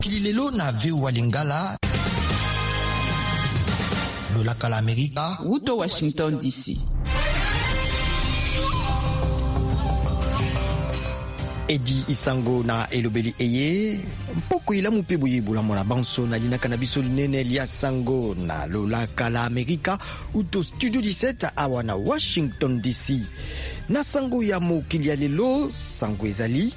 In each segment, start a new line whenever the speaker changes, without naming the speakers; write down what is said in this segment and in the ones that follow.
Kililelo na VOA Lingala Lolaka la Amerika
Wuto Washington DC.
Edi Isango na elobeli eye mpoko ila mupebu yebula mona banso na dina kanabiso nene lia sango na Lolaka la Amerika uto Studio 17 awa na Washington DC. Na sango ya mokili ya lelo sango ezali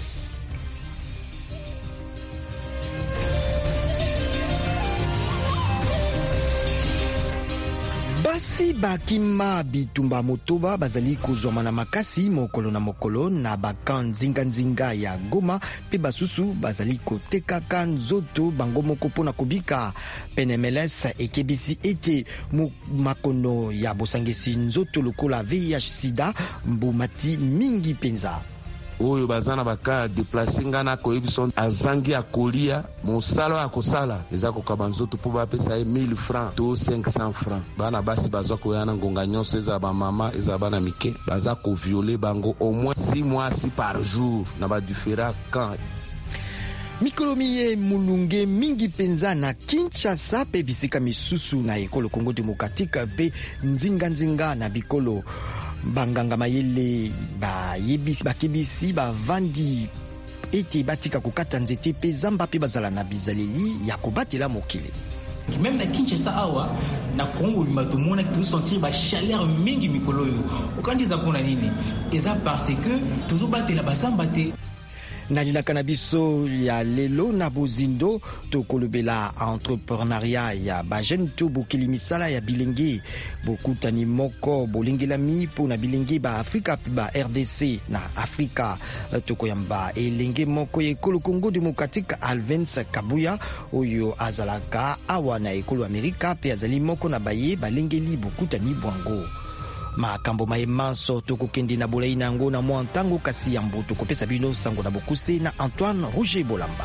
basi bakima bitumba motoba bazali kozwama na makasi mokolo na mokolo na baka nzinga ya Goma pe basusu bazali kotekaka nzoto bango moko pona kobika. PNMLS ekebisi ete makono ya bosangisi nzoto lokola VIH sida mbumati mingi penza.
Oyo bazana baka deplacer ngana ko ebison azangi akolia mosala akosala eza ko kabanzoto po ba pesa 1000 francs to 500 francs bana basi bazwa ko yana ngonga nyonso eza ba mama eza bana mike baza ko violer bango au moins 6 mois par jour na ba différents camps.
Mikolomiye mulunge mingi penza na Kinshasa pe bisika misusu na ekolo Congo Democratique pe nzinga na bikolo banganga mayele bayebisi bakebisi bavandi ete batika kokata nzete pe zamba pe bazala na bizaleli ya kobatela mokili.
Même na Kinshasa awa na Congo bimatomona ki sentir ba chaleur mingi mikolo yo okandiza pona nini eza parce que tozobatela bazamba te.
Na lina kanabiso ya lelo na bozindo tokolobela entrepreneuriat ya bajen to bokili misala ya bilenge bokutani moko bolengelami po na bilenge ba Afrika ba RDC na Afrika tokoyamba elenge moko ekolo Congo Democratique Alvens Kabuya oyo azalaka awa na ekolo Amerika pe azali moko na baye balengeli bokutani bwango. Makambo maemanso tokokende na bolai nango na mwa ntango kasi ya mbuto kopesa bino sango na bokuse na Antoine Roger Bolamba.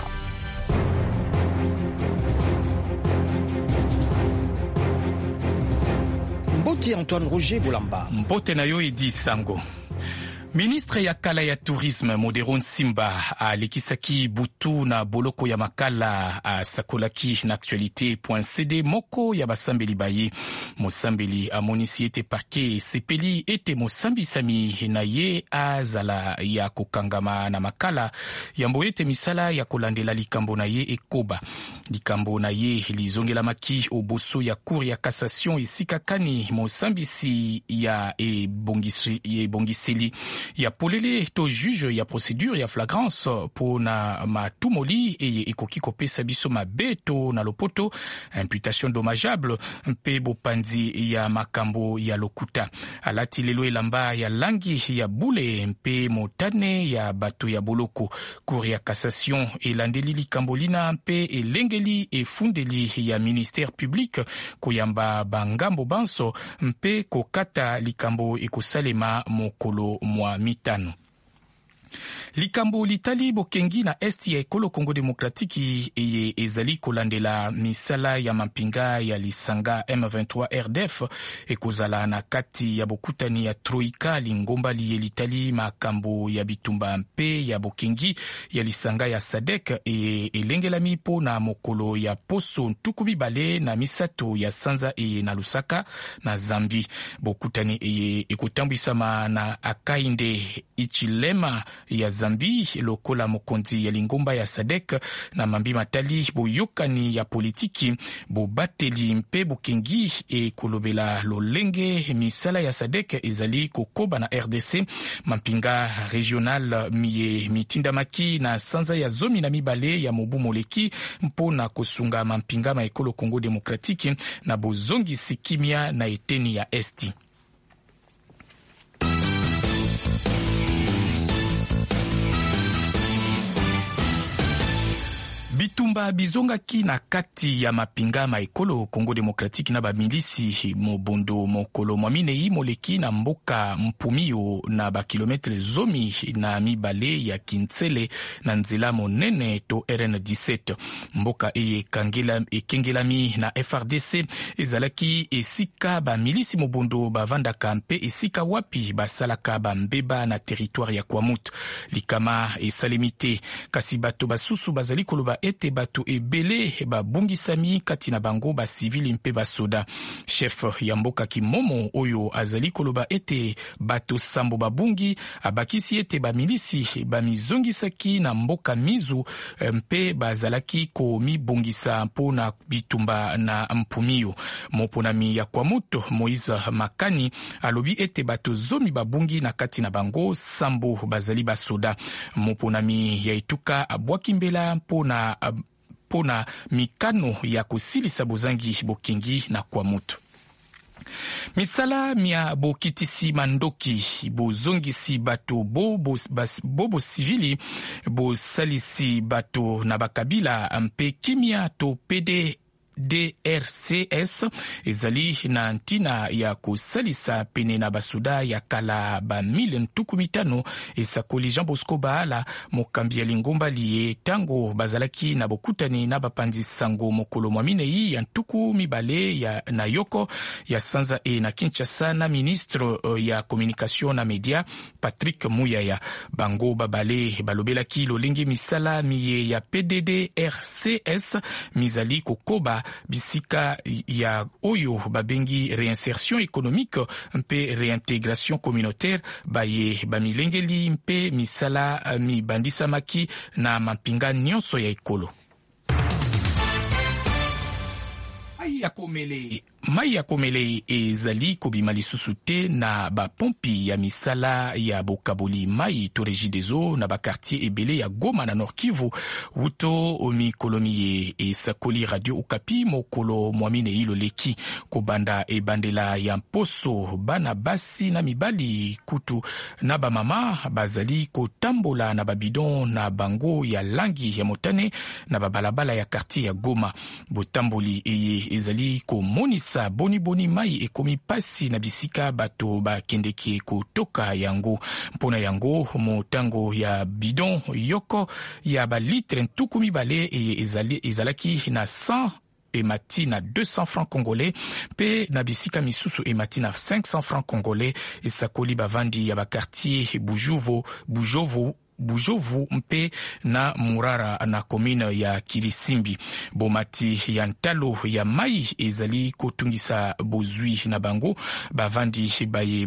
Mbote Antoine Roger Bolamba.
Mbote na yo Edi Sango. Ministre ya kala ya tourisme Moderon Simba alikisaki butu na boloko ya makala sakolaki na actualité.cd moko ya basambeli baye mosambeli amonisi ete parke sepeli ete mosambi sami na ye azala ya kokangama na makala yambo ete misala ya kolandela likambo na ye ekoba likambo na ye lizongelamaki oboso ya cour ya cassation esikakani mosambisi ya ebongiseli ya polele to juge ya procédure ya flagrance po na matumoli eye ekoki kopesa biso mabeto na lopoto imputation dommageable mpe bopanzi ya makambo ya lokuta alati lelo elamba ya langi ya bule mpe motane ya bato ya boloko cour ya cassation elandeli likambo lina mpe elengeli efundeli ya ministère public koyamba bangambo banso mpe kokata likambo ekosalema mokolo mwa mitano. Likambo litali bokengi na esti ya ekolo Congo Demokratiki eye ezali kolandela misala ya mampinga ya lisanga M23 RDF ekozala na kati ya bokutani ya Troika lingomba liye litali makambo ya bitumba mpe ya bokengi ya lisanga ya Sadek elengelami po na mokolo ya poso ntuku bibale na misato ya Sanza na Lusaka na Zambi. Bokutani ekotambwisama na Akainde Ichilema ya Zambi lokola mokonzi ya lingomba ya Sadek na mambi matali boyokani ya politiki bobateli mpe bokengi kolobela lolenge misala ya Sadek ezali kokoba na RDC mampinga regional miye mitindamaki na sanza ya zomi na mibale ya mobu moleki mpona kosunga mampinga ma ekolo Congo Demokratiki na bozongi sikimia na eteni ya esti. Bitumba bizongaki na kati ya mapinga ma ekolo Congo Demokratiki na bamilisi mobondo mokolo mwaminei moleki na mboka mpumio na bakilometre zomi na mibale ya Kintsele na nzela monene to RN17. Mboka ekengelami na FRDC ezalaki esika bamilisi mobondo bavandaka mpe esika wapi basalaka bambeba na territoire ya Kwamut. Likama esalemite kasi bato basusu bazali koloba ete bato ebele babungisami kati na bango basivili mpe basoda. Chef ya mboka Kimomo oyo azali koloba ete bato sambo babungi abakisi ete bamilisi bamizongisaki na mboka mizu mpe bazalaki komibongisa mpona bitumba na mpumio. Moponami ya Kwamutu Moise Makani alobi ete bato zomi babungi na kati na bango sambo bazali basoda. Moponami ya Etuka abwaki mbela mpona mikano ya kosilisa bozangi bokengi na Kwamutu. Misala mia bokitisi mandoki bozongisi bato bobo civili bosalisi bato na bakabila mpe kimia to DRCS ezali na ntina ya kosalisa pene na basuda ya kala ba 1500 esakoli Jean Bosco Baala mokambi ya lingomba liye tango bazalaki na bokutani na bapanzi sango mokolo mwa minei ya ntuku mibale ya na yoko ya sanza na Kinshasa na ministre ya communication na media Patrick Muyaya. Bango babale balobelaki lolenge misala miye ya PDDRCS mizali kokoba bisika ya oyo babengi réinsertion économique mpe réintégration communautaire baye bamilengeli mpe misala mibandisamaki na mampinga nyonso ya ekolo. Mai ya komele ezali kobima lisusu te na bapompi ya misala ya bokaboli mai to Regideso na bakartier ebele ya Goma na Nord Kivu wuto mikolo miye esakoli Radio Okapi mokolo mwamine ilo leki kobanda ebandela ya mposo bana basi na mibali kutu na bamama bazali kotambola na babidon na bango ya langi ya motane na babalabala ya quartier ya Goma. Botamboli eye ezali komonisa boni mai ekomi pasi na bisika bato bakendeki kotoka yango. Mpona yango motango ya bidon yoko ya balitre ntuku mibale ezalaki na 100 emati na 200 francs congolais pe na bisika misusu emati na 500 francs congolais esakoli bavandi ya bakartier Bujovu mpe na Murara na komine ya Kilisimbi. Bomati ya ntalo ya mai ezali kotungisa bozwi na bango bavandi baye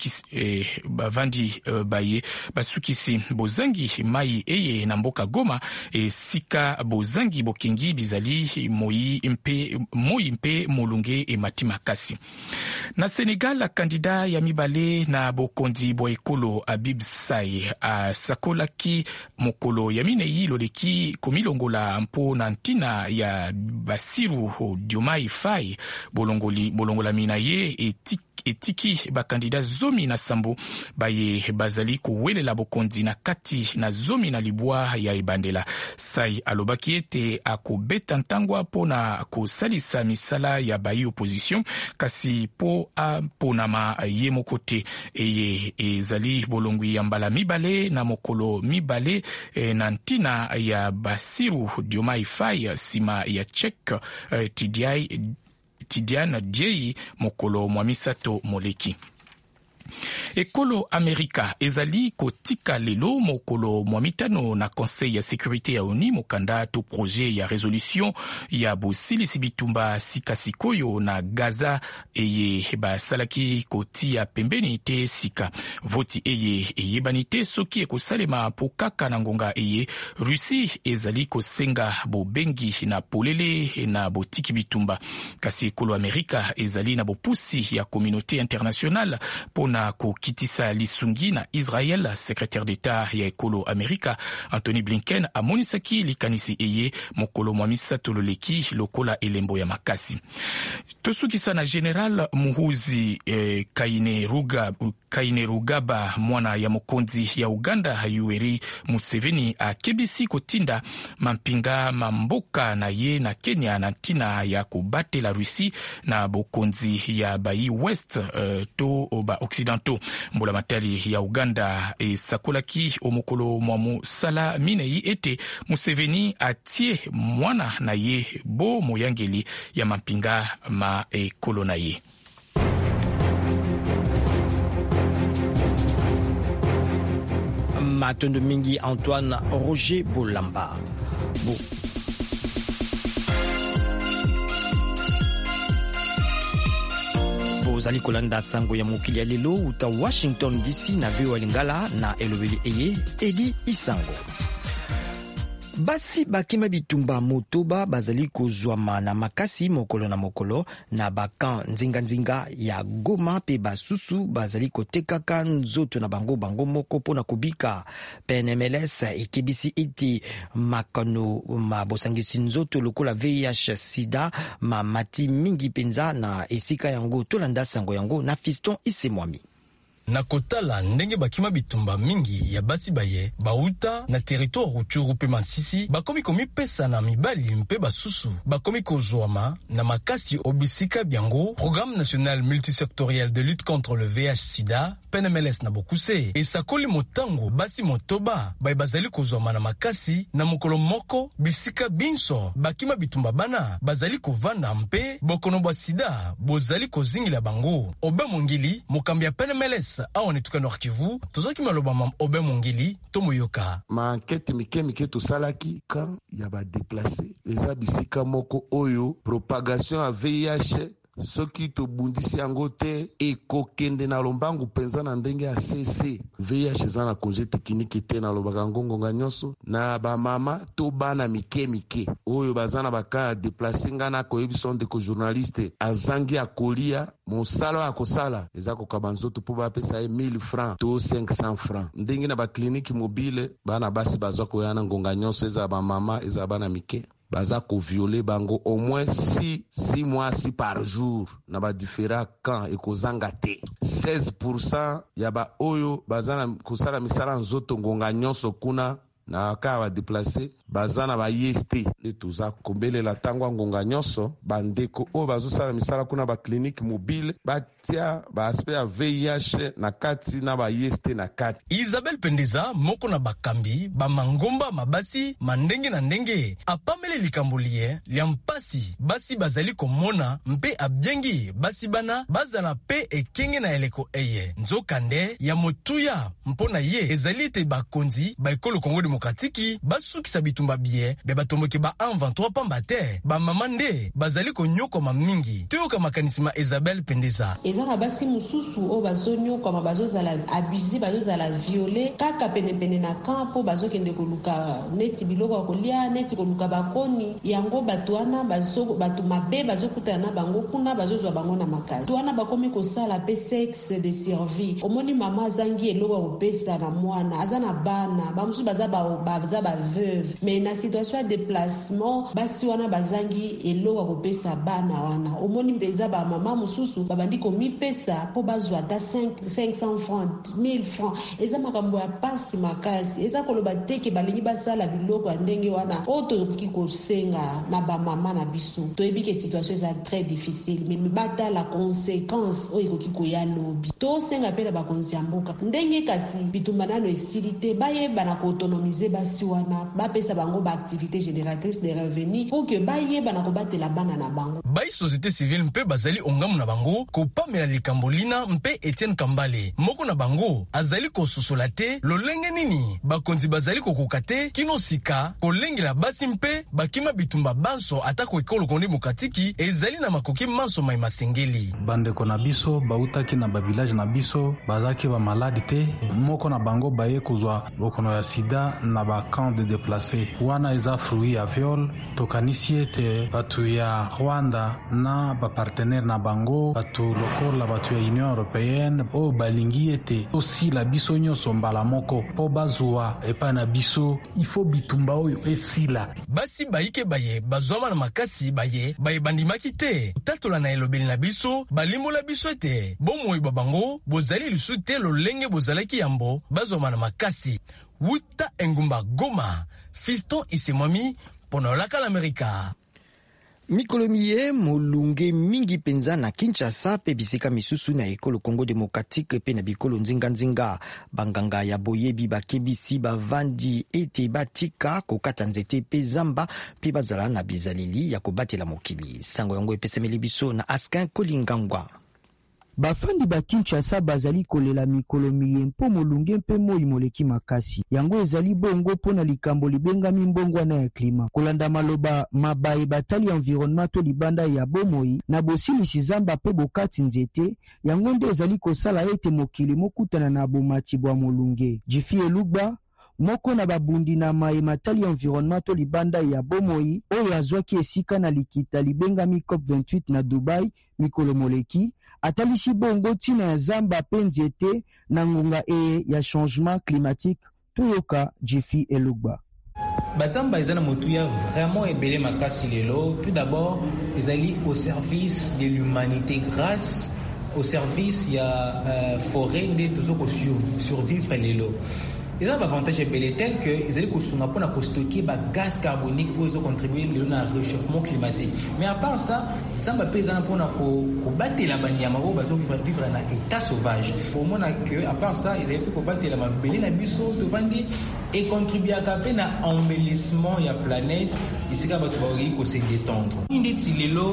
basukisi bozangi mai eye na mboka Goma esika bozangi bokengi bizali moi mpe molunge emati makasi. Na Senegal kandida ya mibale na bokondi boekolo Abib Sai sakolaki mokolo ya minei loleki komilongola mpo na ntina ya Basiru Diomaye Faye bolongola mina ye etiki bakandida zomi na sambo baye bazali kowelela bokonzi na kati na zomi na libwa ya ebandela. Sai alobaki ete akobeta ntangwa pona kosalisa misala ya bayi opposition kasi po aponama ye mokote eye ezali bolongwi ya mbala mibale na mokolo mibale na ntina ya Basiru Diomaye Faye sima ya Chek Tidiane Diei mokolo mwa misato moleki. Ekolo Amerika ezali kotika lelo mokolo mwa mitano na Conseil ya Sécurité ya ONU mokanda to projet ya résolution ya bosilisi bitumba sikasikoyo na Gaza eye basalaki kotia pembeni te sika. Voti eye eyebani te soki ekosalema po kaka na ngonga eye Russie ezali kosenga bobengi na polele na botiki bitumba. Kasi ekolo Amerika ezali na bopusi ya communauté internationale pona kokitisa lisungi na Israel. Secrétaire d'État ya ekolo Amerika Anthony Blinken amonisaki likanisi eye mokolo mwa misato loleki lokola elembo ya makasi. Tosukisa na General Muhoozi Kainerugaba mwana ya mokonzi ya Uganda Yoweri Museveni akebisi kotinda mampinga mamboka na ye na Kenya na ntina ya kobatela Russie na bokonzi ya bayi West to ba Occidentaux. Mbola matari ya Uganda esakolaki omokolo mwa musala minei ete Museveni atie mwana na ye bo moyangeli ya mampinga ma ekolo na ye.
Matondo mingi Antoine Roger Bolamba. bozali kolanda sango ya mokili ya lelo uta Washington DC na VOA Lingala na elobeli eye Edi Isango. Basi bakima bitumba motoba bazali kozwama na makasi mokolo na mokolo na bakan nzinga ya Goma pe basusu bazali kotekaka nzoto na bango moko pona kubika. PNMLS ekebisi iti makano mabosangisi nzoto lokola VIH sida mamati mingi penza na esika yango tolanda sango yango na Fiston Isemwami.
Na kotala ndenge bakima bitumba mingi ya basi baye bauta na territoire Rutshuru pe Masisi bakomi komipesa na mibali mpe basusu bakomi kozwama na makasi obisika biango Programme national multisectoriel de lutte contre le VIH/Sida PNMLS na Bokuse esakoli motango basi motoba baye bazali kozwama na makasi na mokolo moko bisika binso bakima bitumba bana bazali kovanda mpe bokono bwa sida bozali kozingila bango. Obe Mongili mokambi ya PNMLS aone tuka Nord Kivu tozoki maloba Obe Mongili tomoyoka
ma enquête mike tosalaki kan ya ba déplacer eza bisika moko oyo propagation ya VIH soki tobundisi yango te ekokende na lombangu penza na ndenge ya CC. VIH eza na congé technique te na lobaka ngonga nyonso na ba mama to bana mike oyo bazana baka déplacer ngana koyebiso ndeko journaliste azangi akolia mosala akosala eza kokaba nzoto po bapesa 1000 francs to 500 francs ndenge na ba clinique mobile bana basi bazwa koyana ngonga nyonso eza ba mama eza bana mike baza ko violer bango au moins 6 mois par jour na ba différents camps et kozanga te 16% ya ba oyo bazana kusala misala nzoto ngonga nyonso kuna na ka ba déplacer bazana ba yeste etuza kombelela tango ngonga nyonso bandeko o bazosala misala kuna ba clinique mobile batia ba aspect ya VIH na kati na ba yeste na kati.
Isabel Pendeza moko na bakambi ba mangomba mabasi mandenge na ndenge apamele likambolie liampasi basi bazali komona mpe abyengi basi bana bazala pe ekenge na eleko eye nzokande ya motuya mpona ye ezali te bakonzi ba ekolo Kongo Demokratiki basukisa bitumba bie be batomboke ba 23 pamba te ba mamande bazali konyokoma mingi toyoka makanisima Isabel Pendeza
ezana basi mususu o bazonyokoma bazozala abusé bazozala violer kaka pene na kampo bazokende koluka neti biloko kolia neti koluka bakoni yango batuana batu mabe bazokutana bango kuna bazozwa bango na makasi tuana bakomi kosala pe sexe de survie omoni mama zangi eloko opesa na mwana azana bana bamusu baza ba veuve mais na situation ya déplacement basi wana bazangi eloko kopesa bana wana omoni mbeza ba mama mususu babandi komipesa po bazwa ta 500 francs 1000 francs eza makambo ya pasi makasi eza koloba teke balingi basala biloko ya ndenge wana oto kikosenga na ba mama na biso toyebi ke situation eza très difficile mais bata la conséquence oyo kikoya lobi to senga pela ba konzi mboka ndenge kasi bitumba nano esilite bayeba na autonomiser basi wana bapesa bango ba activité génératrice de revenus pour que bayeba na kobatela bana na bango
bai société civile mpe bazali ongamu na bango kopamela likambolina mpe Etienne Kambale moko na bango azali kososola te lolenge nini bakonzi bazali kokoka te kino sika kolengela basi mpe bakima bitumba banso atako ekolo Kongo Demokratiki ezali na makoki manso mai masengeli
bandeko na biso bautaki na ba village na biso bazaki ba malade te moko na bango baye kozwa bokono ya sida na ba camp de déplacés wana eza fruit ya viol tokanisi ete batu ya Rwanda na ba partenaire na bango batu lokola batu ya Union Européenne o balingi ete osi la biso nyonso mbala moko po bazwa epa na biso ifo bitumba oyo esila
basi baike baye bazoma na makasi baye bandimaki te tatola na elobeli na biso balimbola biso ete bomoi babango bozali lisu te lolenge bozalaki yambo bazoma na makasi wuta engumba Goma Fiston Isemwami pona laka l'Amerika.
Mikolomiye molunge mingi penza na Kinshasa pe bisika misusu na ekolo Congo Démocratique pe na bikolo nzinga banganga ya boyebi bakebisi bavandi ete batika kokata nzete pe zamba pe bazala na bizalili ya kobatela mokili sango yango epesemeli biso na Askin Kolingangwa. bafandi ba Kinshasa bazali kolela mikolo miye mpo molunge mpe moi moleki makasi yango ezali bongo pona likambo libengami mbongwana ya klima kolanda maloba mabaye batali environnement to libanda ya bomoi na bosilisi zamba pe bokati nzete yango nde ezali kosala ete mokili mokutana na bomati bwa molunge Jifi Elugba moko na babundi na maye matali environnement to libanda ya bomoi oyo azwaki esika na likita libengami COP28 na Dubai mikolo moleki atalisi bongo tina ya zamba pe nzete na ngonga ya changement climatique toyoka Jifi Elugba.
Bazamba ezana motuya vraiment ebele makasi lelo. Tout d'abord, ezali au service de l'humanité grâce au service ya forêt nde tozoko survivre lelo. Il y a un avantage tel que les allez stocker des gaz carbonique pour contribuer au réchauffement climatique. Mais à part ça, ça va peser pour battre la banyama ou vivre dans un état sauvage. Pour moi, à part ça, il y a pour battre la belle et contribuer à l'embellissement de la planète. Et c'est comme tu vas se détendre. Il y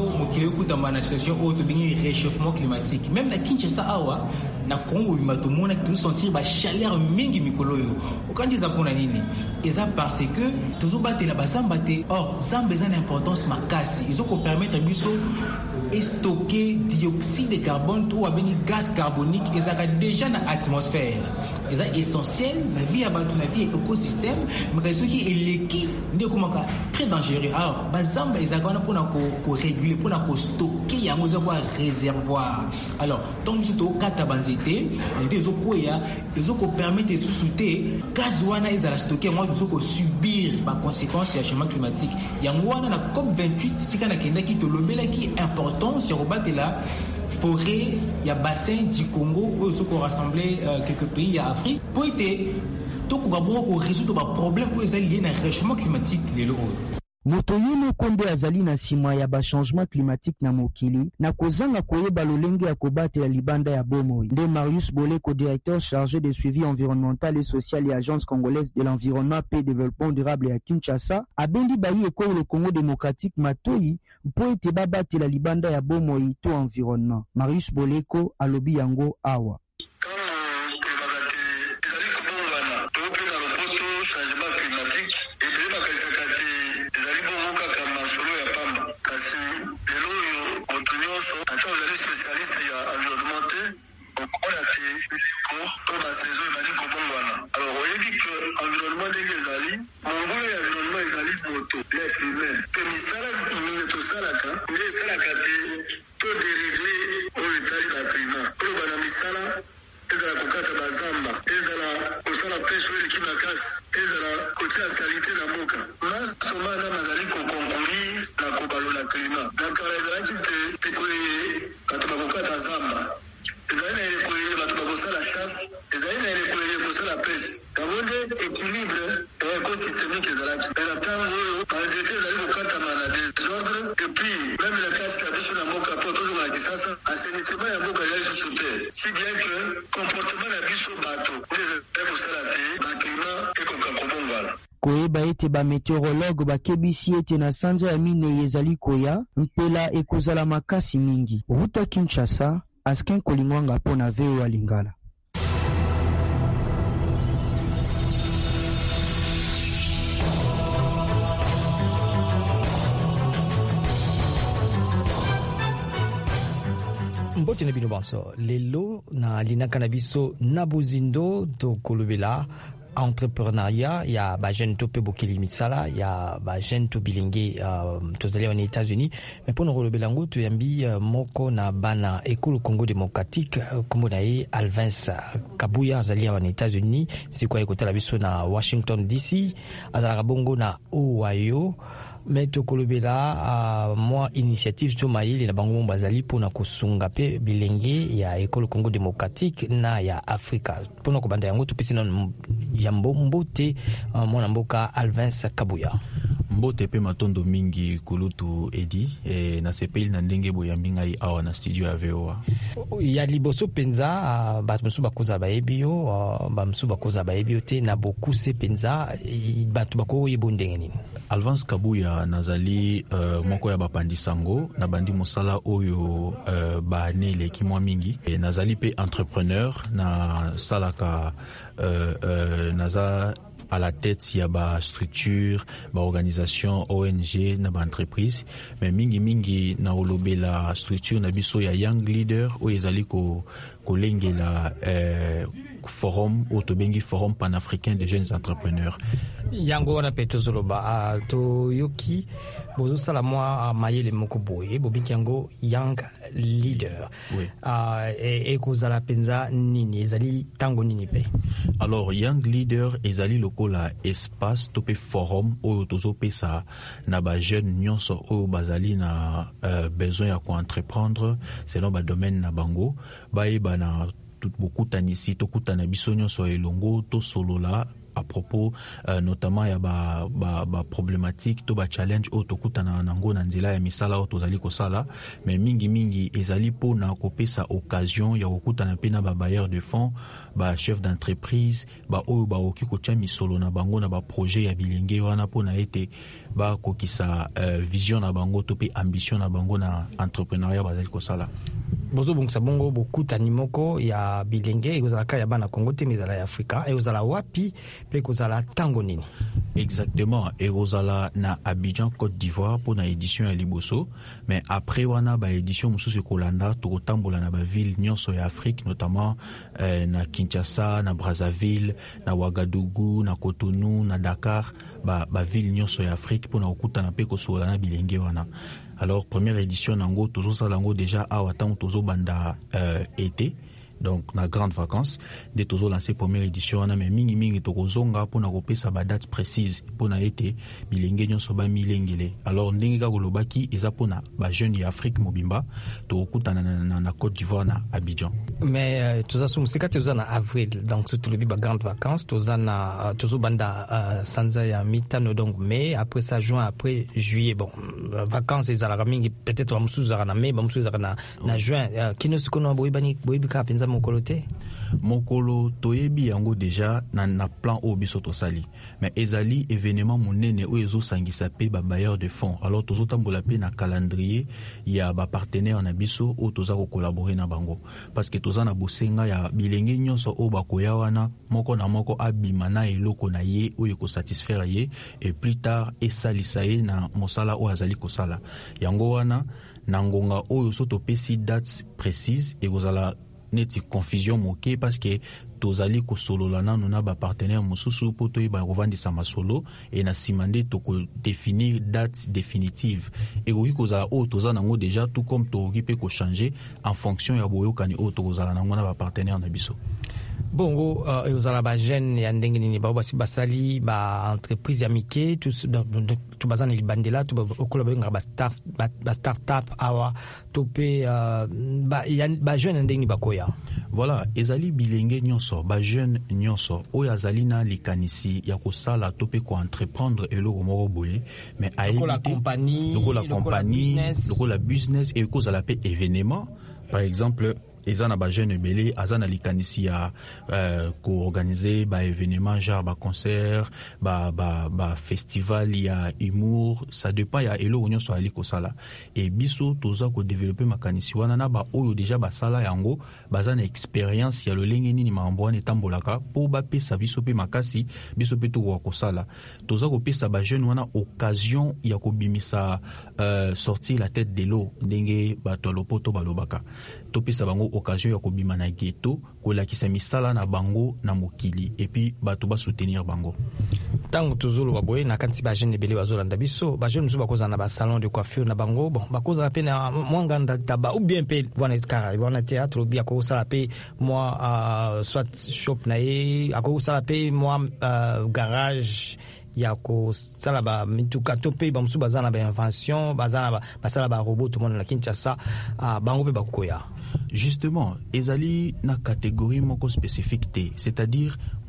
a une situation où il y a un réchauffement climatique. Même la Kinshasa, na Congo, il y a une sentir la chaleur mingi mikoloyo. Ukandiza kuna nini? Eza parce que tozo bate la bazamba te. Or, zamba eza l'importance makasi. Ils ont permettre biso stocker dioxyde de carbone ou abeni gaz carbonique ezaka déjà dans l'atmosphère. Eza essentiel la vie à batu la vie écosystème mais ce qui est leki ndekomaka très dangereux. Alors, bazamba ezaka na pona ko réguler pona ko stocker yango za kwa réservoir. Alors, tant que to kata banzité, les okoya, ils ont permettre de sous-souter gaz wana ezala stocker moi tozoko subir ba conséquences ya changement climatique. Yango wana na COP28 sika na kenda ki to lobela ki important sur la forêt, il y a bassin du Congo où ils ont rassemblé quelques pays en Afrique pour aider tout pour résoudre les problèmes où ils liés à réchauffement climatique les locaux.
Moto yeno kombe azali na sima ya ba changement climatique na mokili na kozanga koyeba lolenge ya kobate ya libanda ya bomoi nde Marius Boleko directeur chargé de suivi environnemental et social et agence congolaise de l'environnement et développement durable ya Kinshasa abendi bayi ekolo le Congo démocratique matoi mpo ete babate la libanda ya bomoi to environnement. Marius Boleko alobi yango awa koyeba ete ba meteorologue bakebisi ete na sanza ya mine ezali koya mpela ekozala makasi mingi. Ruta Kinshasa, Askin Kolingwanga pona VOA Lingala.
Mbote na bino banso lelo na linaka na biso na bozindo to kolobela entrepreneuriat ya ba jeune to pe bokeli misala ya ba jeune to bilenge tozali aux États-Unis mais pour nous kolobela ngo to yambi moko na bana ekolo Congo démocratique kombo na ye Alvins Kabuya azali aux États-Unis sikwa ekotala biso na Washington DC azala bongo na Ohio mais tokolobela moi initiative Jomaïli na bango bazali pona kosunga pe bilenge ya ekolo Congo démocratique na ya Afrika pona kobanda yango tupisi na ya mbote mwana mboka Alvins Kabuya.
mbote pe matondo mingi kulutu edi na sepeli na ndenge boyambi ngai awa na studio ya VOA.
Ya liboso penza bamusu bakoza bayebi yo bamusu bakoza bayebi yo te na bokuse penza batu bako yebo ndenge nini.
Alvance Kabuya nazali moko ya bapandisango na bandi mosala oyo baane leki mwa mingi nazali pe entrepreneur na salaka naza à la tête ya ba structure ba organisation ONG na ba entreprise mais mingi na olobela structure na biso ya young leader o ezali ko lengela forum otobengi forum panafricain des jeunes entrepreneurs
yango wana pe tozoloba to yoki bozo sala mwa mayele moko boye bobiki yango young leader
oui.
Et kozala penza nini ezali tango nini pe.
Alors young leader ezali lokola espace to pe forum oyo tozopesa na ba jeune nyonso oyo bazali na besoin ya ko entreprendre selon ba domaine na bango baeba na tout beaucoup tanisi to kutana biso nyonso elongo to solola à propos notamment ya ba problématique to ba challenge o to kutana nango na nzela ya misala o tozali kosala mais mingi ezali po na kopesa occasion ya kokutana pe na ba bailleur de fonds ba chef d'entreprise ba oyo ba oki kotia misolo na bango na ba projet ya bilenge wana po na ete ba kokisa vision na bango to pe ambition na bango na entrepreneuriat bazali kosala.
Bozo bongisa bongo bokutani moko ya bilenge ekozalaka ya bana Congo te mezala ya Afrika ekozala wapi pe kozala tango nini?
Exactement, ekozala na Abidjan Côte d'Ivoire pour na édition ya liboso mais après wana ba édition mususu kolanda to kotambola na ba ville nyonso ya Afrique notamment na Kinshasa, na Brazzaville, na Ouagadougou, na Cotonou, na Dakar ba ville nyonso ya Afrique pour na okutana pe kosola na bilenge wana. Alors première édition nango tozo salango déjà awa tango tozo banda été donc na grande vacances de tozo lancer première édition na mais mingi tokozonga pona kopesa ba date précise pona été bilenge nyonso ba milengele. Alors ndenge ka kolobaki eza pona ba jeune ya Afrique mobimba to kutana na Côte d'Ivoire na Abidjan.
Mais toza sumusika toza na avril donc surtout le ba grande vacances toza na tozo banda sanza ya mitano donc mai après ça juin après juillet bon vacances ezala mingi peut-être ba musuzu na mai ba musuzu na juin kino sikono boyibani ka penza
mokolo toyebi yango déjà na plan o biso tosali mais ezali événement monene o ezo sangisa pe ba bailleur de fonds. Alors tozo tambola pe na calendrier ya ba partenaire na biso o toza ko collaborer na bango parce que toza na bosenga ya bilenge nyonso o bakoya wana moko na moko abima na eloko na ye o yeko satisfaire ye et plus tard esalisa ye na mosala o azali kosala yango wana na ngonga oyo so topesi date précise et kozala neti confusion moke parce que tozali kosolola nanu na ba partenaire mususu po to ba rovandisa masolo et na simande to ko définir date définitive et oyi kozala o toza nango déjà tout comme to okipe ko changer en fonction ya boyokani o to kozala nango na ba partenaire na biso.
Bongo eozala ba jeune ya ndenge nini ba basi basali ba entreprise ya mike tout bazana libandela tout okola ba start-up awa topé ba jeune ndenge bakoya.
Voilà, ezali bilenge nyonso ba jeune nyonso oyo azali na likanisi ya kosala topé ko entreprendre eloko moko boye mais
la compagnie
lokola business et kozala pe événement par exemple ezana ba jeune belé azana likanisi ya ko organiser ba événement genre ba concert ba festival ya humour ça dépend ya elo nyonso ali ko sala et biso toza ko développer makanisi wana na ba oyo déjà ba sala yango bazana expérience ya lolenge nini mambo wana tambolaka po ba pesa biso pe makasi biso pe to ko sala toza ko pesa ba jeune wana occasion ya ko bimisa sortir la tête de l'eau ndenge ba tolopoto balobaka to pesa bango occasion ya kobima na ghetto kolakisa misala na bango na mokili et puis bato ba soutenir bango
tango tozolo baboye na kanti ba jeune belé bazolanda biso ba jeune musuba koza na ba salon de coiffure na bango bon bakoza pe na mwanganda taba ou bien pe wana kara wana théâtre ou bien ko sala pe moi soit shop na ye ako sala pe moi garage ya ko sala ba mituka tope ba musuba zana ba invention bazana ba sala ba robot tout monde na Kinshasa bango pe bakoya.
Justement ezali na catégorie moko spécifique, c'est-à-dire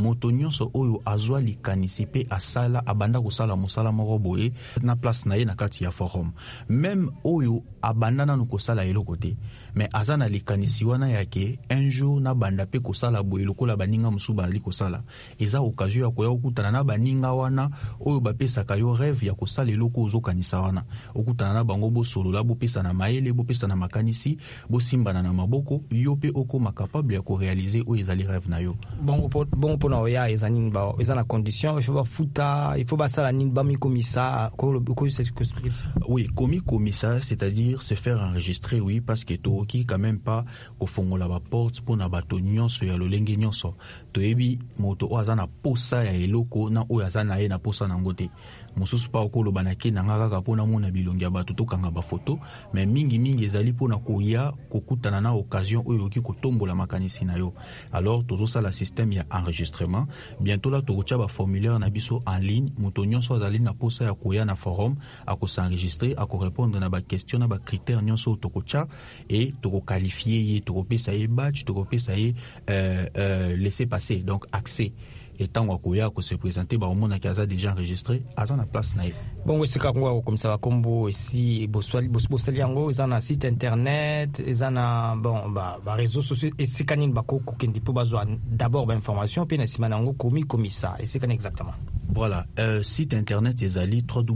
moto nyonso oyo azwa likanisi pe asala abanda kosala mosala moko boye na place na ye na kati ya forum, même oyo abanda nanu kosala eloko te mais aza na likanisi wana yake un jour na banda pe kosala boye lokola baninga mosusu bazali kosala, eza occasion ya koya okutana na baninga wana oyo bapesaka yo rêve ya kosala eloko ozokanisa wana, okutana na bango bosolola, bopesa na mayele, bopesa na makanisi, bosimbana na maboko, yo pe okoma capable ya korealize oyo ezali rêve na yo.
Bon pona oya ezani ba ezana condition, il faut ba futa, il faut ba sala nin ba mi komisa ko
oui, commis-commissaire, c'est-à-dire se faire enregistrer, oui, parce que to qui quand même pas au fond la porte pour na bato nyonso ya lolenge nyonso to ebi moto o azana posa ya eloko na o azana ye na posa na ngote mosusu pa okolo banake na ngaka pona mona bilongi ya bato to kanga ba photo, mais mingi ezali pona koya kokutana na occasion oyo ki kotombola makanisi na yo. Alors tozo ça la système ya enregistrement, bientôt là to kocha ba formulaire na biso en ligne, moto nyonso azali na posa ya koya na forum ako s'enregistrer, ako répondre na ba question na ba critères nyonso to kocha et to ko qualifier ye, to ko pesa ye badge, to ko pesa ye laisser passer, donc accès. Et tant qu'on se présenter, on a déjà enregistré, à la place.
Bon, c'est comme ça, comme ici, Bossaliango, ils ont un site internet, ils ont un réseau social, et c'est quand ils ont besoin d'abord d'informations, puis ils ont commis ça, et c'est quand exactement.
Voilà, site internet, ils ont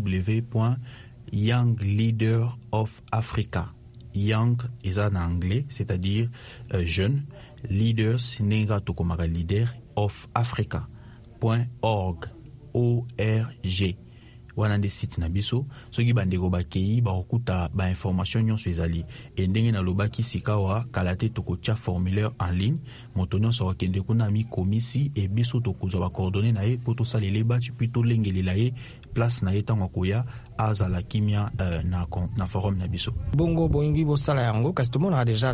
Young Leader of Africa. Young, ils ont en anglais, c'est-à-dire jeune, leaders, nega tokomara leader of Africa.org. ORG. Wana de site na biso soki bandeko bakei bakokuta ba information nyonso ezali endenge na lobaki sikawa kalate tokotia formulaire en ligne moto nyonso wakende kuna mi komisi e biso tokozwa ba coordonnées na ye poto salele bachi puis to lengelela ye place na ye tango koya azala kimia na forum na biso
bongo boingi bo sala yango kasi tout le monde a déjà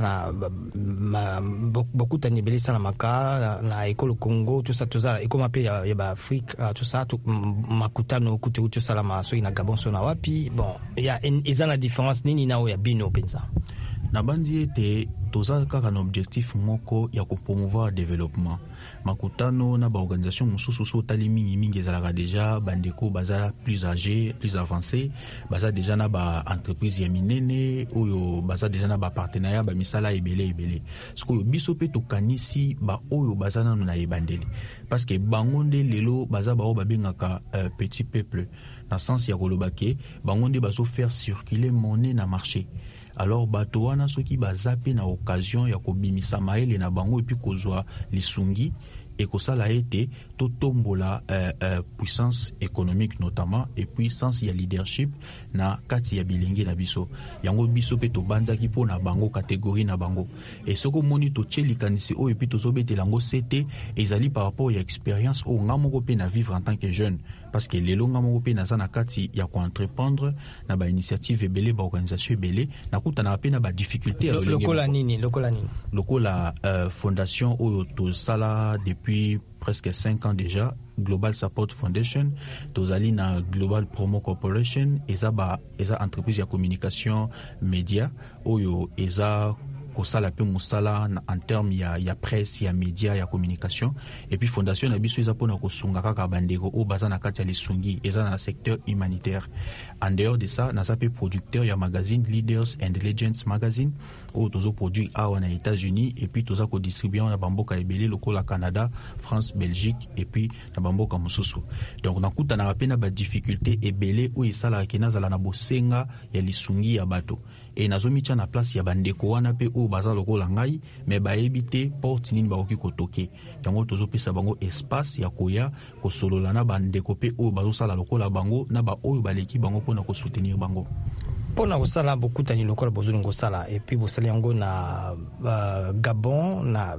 beaucoup de nibeli sala maka na école Congo tout ça et comme appelé ya ba Afrique tout ça tout makutano kutu tout ça la maso ina Gabon sona wapi bon il y a une différence nini na ya bino pensa
na bandi ete toza kaka na objectif moko ya ko promouvoir développement makutano na ba organisation mususu so tali mingi ezalaka déjà bandeko baza plus âgés plus avancés baza déjà na ba entreprise ya minene oyo baza déjà na ba partenariat ba misala ebele siko biso pe tokanisi ba oyo baza na na ebandeli parce que bangonde lelo baza ba o babengaka petit peuple na sens ya kolobake bangonde bazo faire circuler monnaie na marché. Alors bato wana soki bazape na occasion ya kobimisa maele na bango et puis kozwa lisungi et kosala ete to tombola puissance économique notamment et puissance ya leadership na kati ya bilingi na biso yango biso pe to banzaki po na bango catégorie na bango et soko moni to tcheli kanisi o et puis to sobete lango c'était ezali par rapport ya expérience o ngamoko pe na vivre en tant que jeune parce que les longa moko pe na za na kati ya ko entreprendre na ba initiative ebele ba organisation ebele na kuta na pe na ba difficulté
lokola nini
lokola fondation o to sala depuis presque 5 ans déjà Global Support Foundation tozali na Global Promo Corporation eza entreprise ya communication média oyo eza kosala pe musala en termes ya presse ya média ya communication et puis fondation na biso eza pona kosunga kaka bandeko o baza na kati ya lisungi eza na secteur humanitaire. En dehors de ça na pe producteur ya magazine Leaders and Legends magazine o tozo produit awa na États-Unis et puis toza ko distribuer na bamboka ebele lokola Canada, France, Belgique et puis na bamboka mususu. Donc nakuta na pe na ba difficulté ebele o esala ke nazala na bosenga ya lisungi ya bato et nazomicha na place ya bandeko wana pe o baza lokola ngai mais ba ebite porte nini ba oki kotoke yango tozo pesa bango espace ya koya ko solola na bandeko pe o bazo sala lokola bango na ba oyo baleki bango pona ko soutenir bango
pona kosala bokutani lokola bozoni kosala et puis bosali yango na Gabon na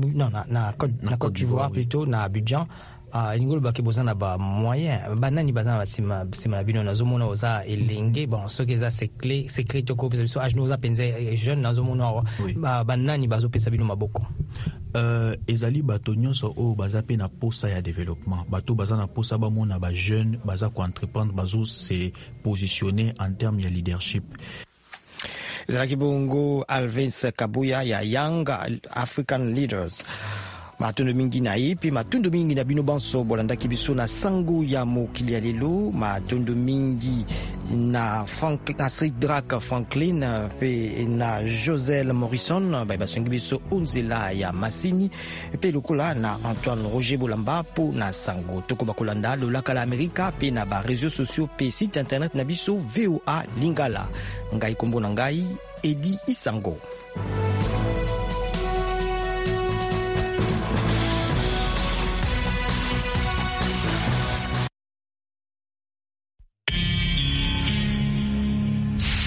Côte d'Ivoire plutôt na Abidjan ingolo baki bozana ba moyen banani bazana basima na bino nazomona oza elenge bon ce que ça secret to ko pesa biso age noza penze jeune nazomona banani bazopesa bino maboko
ezali bato nyonso o baza pe na posa ya développement bato baza na posa ba mona ba jeune baza ko entreprendre bazo se positionner en termes ya leadership.
Zalaki bongo Alvins Kabuya ya Young African Leaders. matondo mingi na ye mpe matondo mingi na bino banso bolandaki biso na sango ya mokili ya lelo. Matondo mingi na Cedric Franklin mpe na Joselle Morrison basongi biso onzela ya masini mpe lokola na Antoine Roger Bolamba po na sango toko bakolanda lolaka la Amerika mpe na ba réseaux sociaux mpe site internet na biso VOA Lingala. Ngai kombo na ngai Edi Isango.